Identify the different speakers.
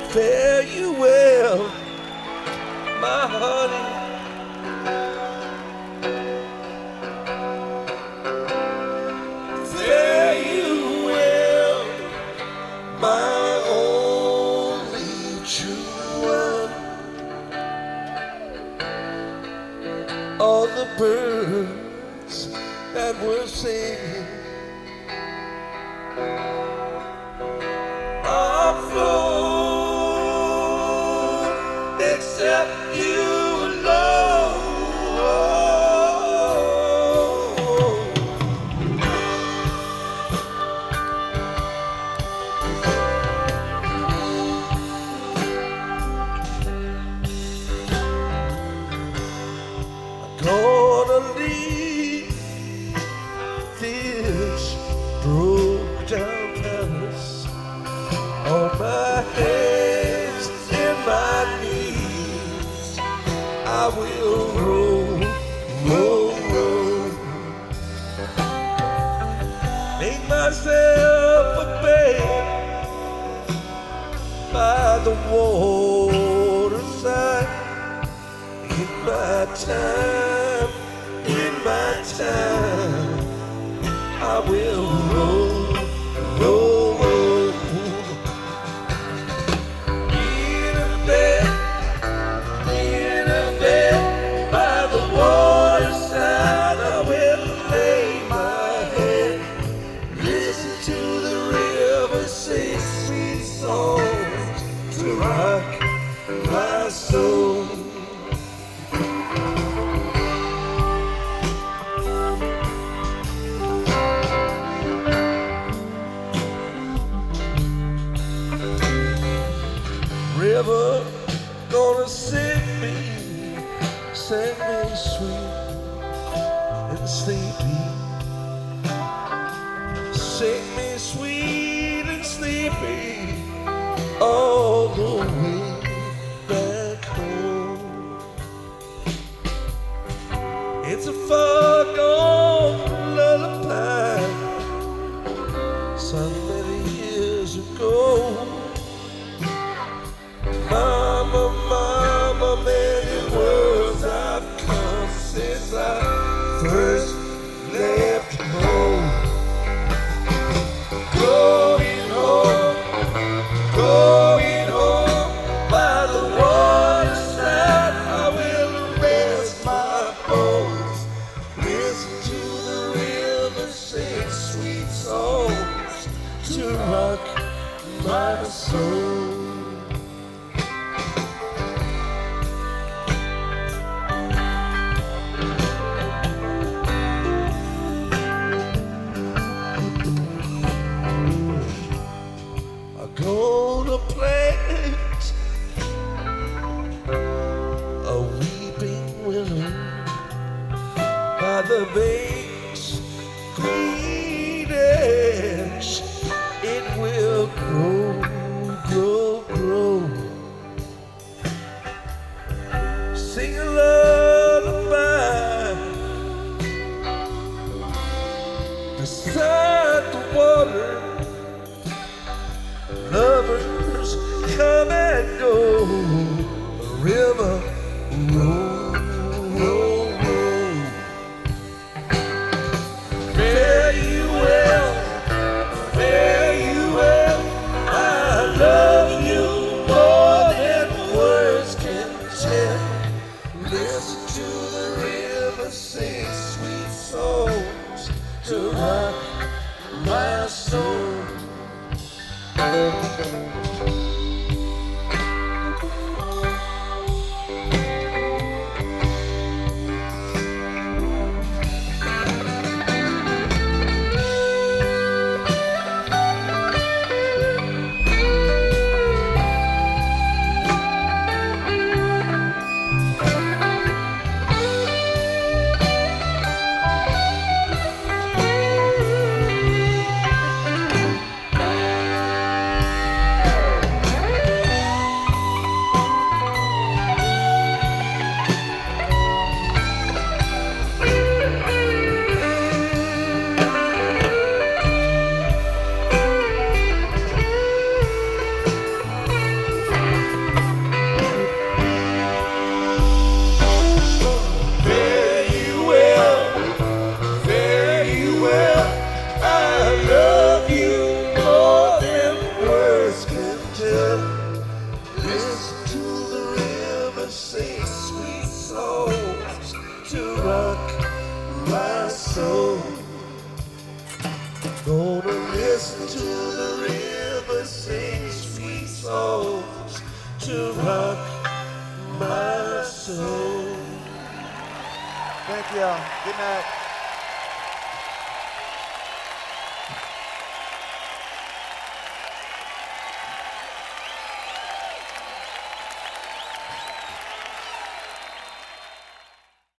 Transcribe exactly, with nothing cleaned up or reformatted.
Speaker 1: Fare you well, my honey. Fare you well, my only true one. All the birds that were singing are flown except you alone. Gonna leave this broke down palace on my hands and my knees. I will roll, roll, roll, make myself a bed by the waterside. In my time, in my time, I will roll, roll, roll. In a bed, in a bed by the waterside, I will lay my head, listen to the river sing sweet songs to rock my soul. River gonna sing me, sing me sweet and sleepy. Sing me sweet and sleepy all the way back home. It's a far gone lullaby so many years ago. Mama, mama, many worlds I've come since I first left home. Going home, going home by the waterside. I will rest my bones, listen to the river sing sweet songs to rock my soul. Gonna plant a weeping willow by the bank's green edge. It will grow, grow, grow. Sing a lullaby beside the water. Lovers come and go, the river roll, roll, roll. Fare you well, fare you well. I love you more than words can tell. Listen to the river sing sweet songs to rock my soul. Gonna listen to the river sing sweet songs to rock my soul.
Speaker 2: Thank you. Good night.